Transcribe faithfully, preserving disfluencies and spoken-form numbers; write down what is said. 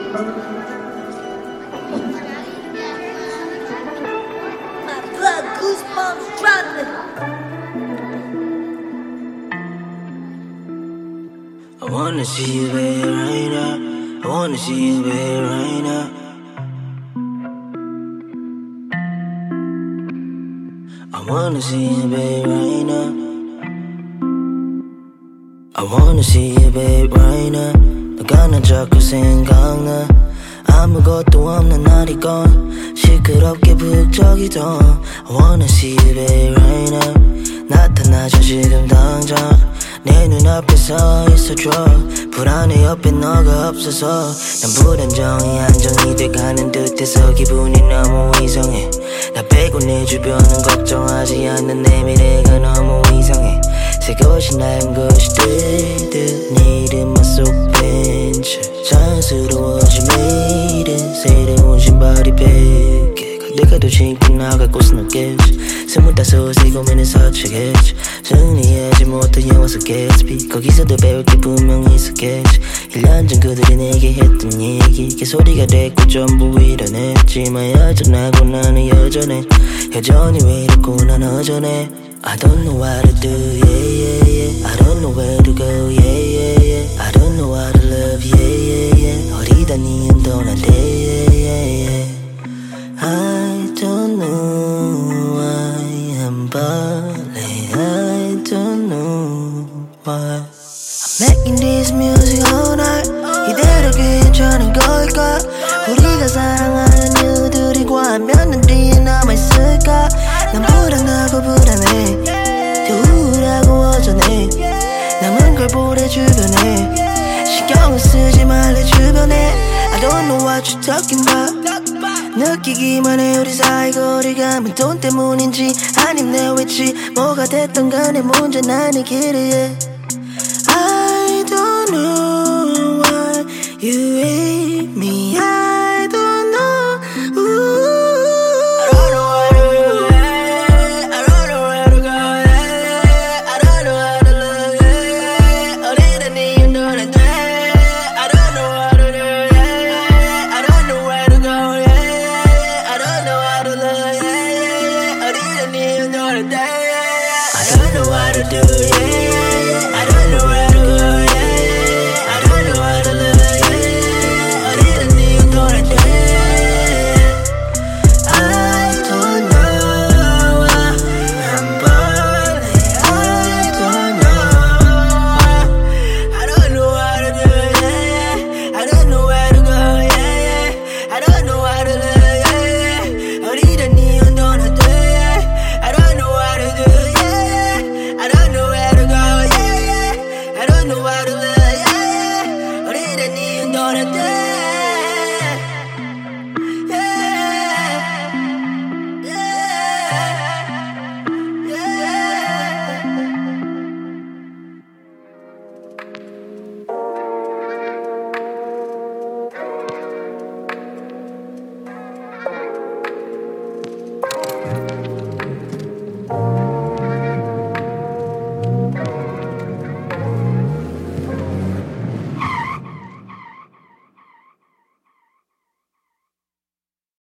My blood goosebumps dropping. I wanna see you, babe, right now. I wanna see you, babe, right now. I wanna see you, babe, right now. I wanna see you, babe, right now. 너가 나 자꾸 생각나. 아무것도 없는 날이건 시끄럽게 북적이던 I wanna see you, babe, right now. 나타나줘 지금 당장 내 눈앞에 서 있어줘. 불안해 옆에 너가 없어서 난 불안정해 안정이 돼가는 듯해서 기분이 너무 이상해. 나 빼고 내 주변은 걱정하지 않는 내 미래가 너무 이상해. 새 것이 낡은 것이 들듯 네 이름만 쏙 뺀채 자연스러워진 매일은 새로운 신발이 백 내가 더 신고 나갈 곳은 없겠지. 스물다섯이 고민을 서치겠지. 승리하지 못한 영화 속 개스피 거기서도 배울 게 분명히 있었겠지. 일 년 전 그들이 내게 했던 얘기 개소리가 됐고 전부 일어났지만 여전하고 나는 여전해. 여전히 외롭고 난 허전해. I don't know what to do, yeah, yeah, yeah. I don't know where to go, yeah, yeah, yeah. I don't know how to love, yeah, yeah, yeah. 어디다 네 운동한대, yeah, yeah, yeah. I don't know why I'm balling. I don't know why I'm making this music all night. 이대로 괜찮은 걸까? 우리가 사랑하는 이유들이 과연 몇 년 뒤에 남아있을까? 난 불안하고 불안해. 또 우울하고 어전해. 남은 걸 보내 주변에 신경을 쓰지 말래 주변에. I don't know what you're talking about. 느끼기만 해 우리 사이 거리감은 돈 때문인지 아님 내 위치 뭐가 됐던 간에 문제 나는 길에. I don't know why you hate me. I don't know. Ooh. I don't know where to go, yeah. I don't know where to go, yeah. I don't know how to love, yeah. 어디다 네 운동을 돼. I don't know what to do, yeah. I don't know where to go, yeah. I don't know how to love, yeah. 어디다 네 운동을 돼. I don't know what to do, yeah. I don't know where to go, yeah. I don't know how to love, yeah. 어디다 네 운동을 돼. I don't know why I'm balling. I don't know. I don't know what to do, yeah. I don't know where to go, yeah. I don't know how to love, yeah. 어디다 네 운동을 돼. I don't know what to do, yeah. I don't know where to go, yeah. I don't know how to love, yeah. 어디다 네 운동을 돼.